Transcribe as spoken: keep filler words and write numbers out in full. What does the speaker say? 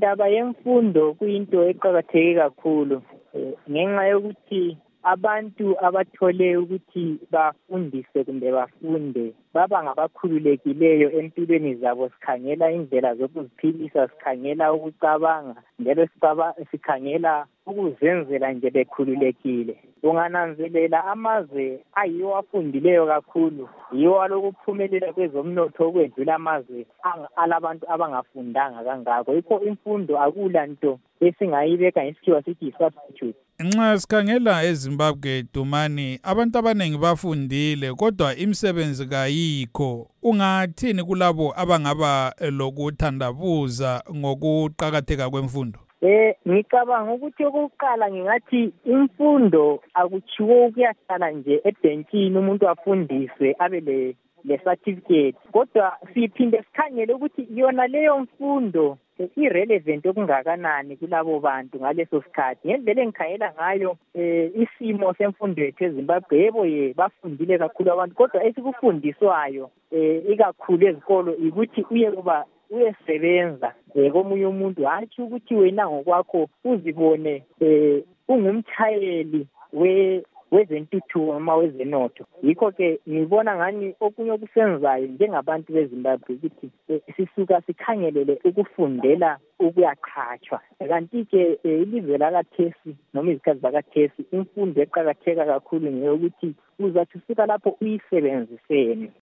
indaba yemfundo kuyinto eqakatheke kakhulu ngenxa yokuthi abantu abathole ukuthi bafundise kumbe bafunde baba ngabakhululekileyo empilweni zabo. Sikhangela indlela zokuziphilisa, sikhangela ukucabanga, njalo sikhangela ukuzenzela nje bekhululekile. Ungananzelela amazwe ayiwo afundileyo kakhulu yiwo alokuphumelela kwezomnotho ukwedlula amazwe alabantu abangafundanga kangako. Yikho imfundo akula nto esingayibeka ngesikhiwa sithi substitute. Nxa sikhangela eZimbabwe Dumani, abantu abanengi bafundile kodwa imisebenzi kayikho. Ungathini kulabo abangaba lokuthandabuza ngokuqakatheka kwemfundo? Eh ngicabanga ukuthi okokuqala ngingathi imfundo akuchiwo ukuyahlala nje ebhentshini umuntu afundiswe abe le le certificate, kodwa siphinde sikhangele ukuthi yona leyo mfundo irrelevant okungakanani kulabo bantu ngaleso sikhathi. Ngendlela engikhangela ngayo eh isimo semfundo yethu eZimbabwe, yebo ye bafundile kakhulu abantu, kodwa esikufundiswayo eh ikakhulu ezikolo ukuthi uye kuba uyesebenza komunye umuntu, hatshi ukuthi wena ngokwakho uzibone eh ungumthayeli we wezentuthuko noma wezenotho. Yikho ke ngibona ngani okunye okusenzayo njengabantu beZimbabwe ukuthi sisuka sikhangelele ukufundela ukuyaqhatshwa, kanti ke ilizwe lakathesi noma izikhathi zakathesi imfundo eqakatheka kakhulu ngeyokuthi uzathi usuka lapho uyisebenzisene.